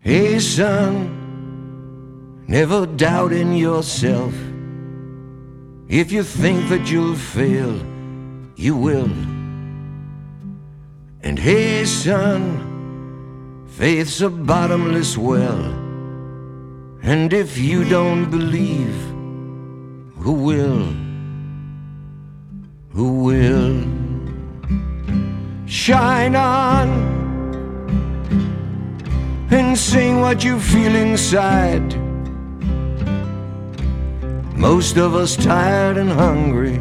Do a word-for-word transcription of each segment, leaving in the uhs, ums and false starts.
Hey son, never doubt in yourself. If you think that you'll fail, you will. And hey son, faith's a bottomless well, and if you don't believe, who will? Who will? Shine on and sing what you feel inside. Most of us tired and hungry,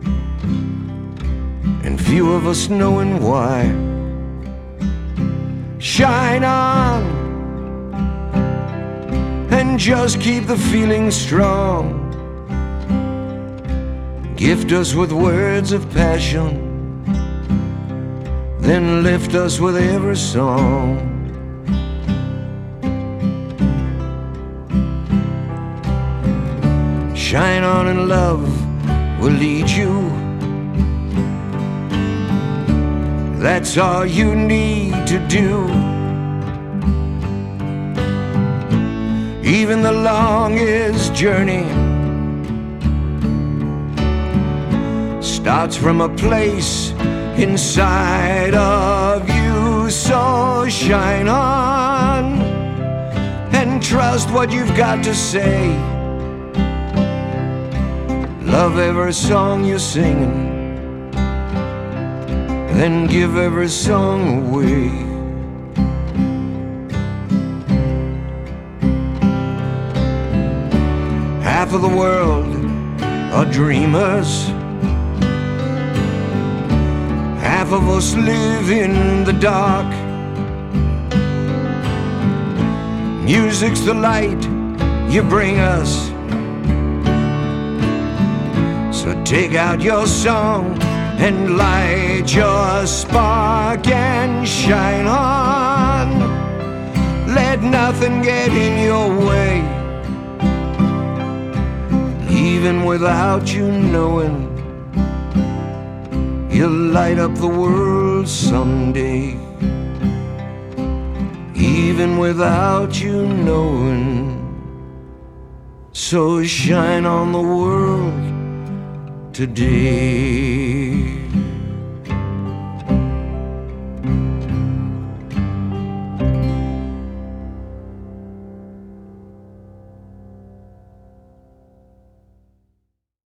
and few of us knowing why. Shine on and just keep the feeling strong. Gift us with words of passion, then lift us with every song. Shine on and love will lead you. That's all you need to do. Even the longest journey starts from a place inside of you. So shine on and trust what you've got to say. Love every song you're singing, then give every song away. Half of the world are dreamers, half of us live in the dark. Music's the light you bring us, so take out your song and light your spark and shine on. Let nothing get in your way, even without you knowing. You'll light up the world someday, even without you knowing. So shine on the world today.